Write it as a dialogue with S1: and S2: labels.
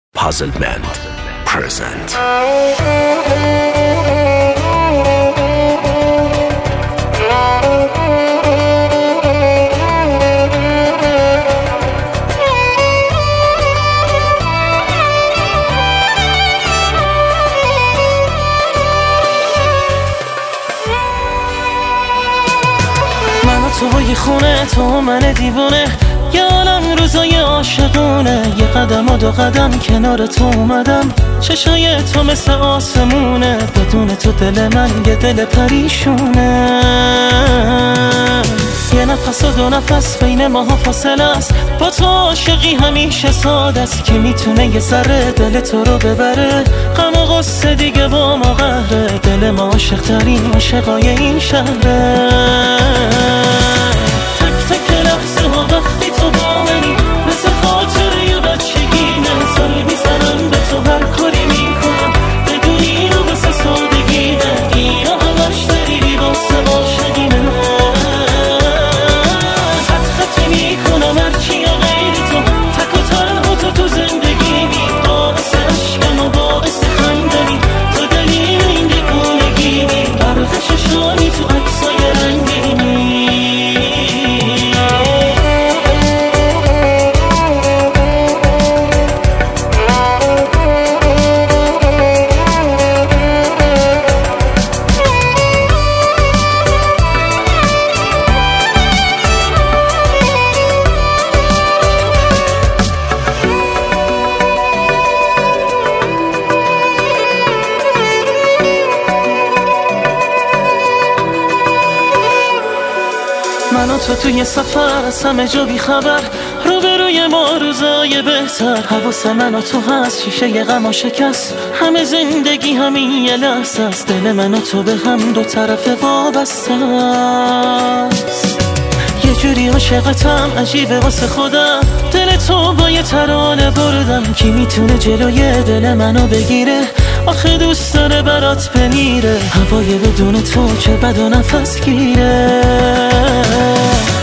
S1: Puzzlement present.
S2: توی خونه تو من دیوونه، یه عالم روزای عاشقونه، یه قدم و دو قدم کنار تو اومدم، چشای تو مثل آسمونه، بدون تو دل من یه دل پریشونه، یه نفس و دو نفس بین ماها فاصله است، با تو عاشقی همیشه ساده است، که میتونه یه ذره دل تو رو ببره، غم و غصه دیگه با ما قهره، دل ما عاشق ترین عاشقای این شهره. وقتی تو با منی مثل خاطره بچگیمه، سال میزنم به تو هر کاری میکنم، بدونی اینو واسه سادگیمه، اینا همش داری واسه عاشقیمه، خط میکنم هرچی یا غیر تو، تک و تنها تو زندگیمی، باعث عشقم و باعث خندمی، تو دلیل این دیوونگیمی، برق چشانی تو عکسای رنگینی. من و تو توی سفر از همه جا بی خبر، روبروی ما روزای بهتر، حواس من و تو هست، شیشه ی غم و شکست، همه زندگی همین یه لحظه است، دل من و تو به هم دو طرف وابسته است، یه جوری عاشقتم عجیبه واسه خودم، دل تو با یه ترانه بردم، کی میتونه جلوی دل منو بگیره، آخه دوست داره برات بمیره، هوای بدون تو چه بد و نفس گیره.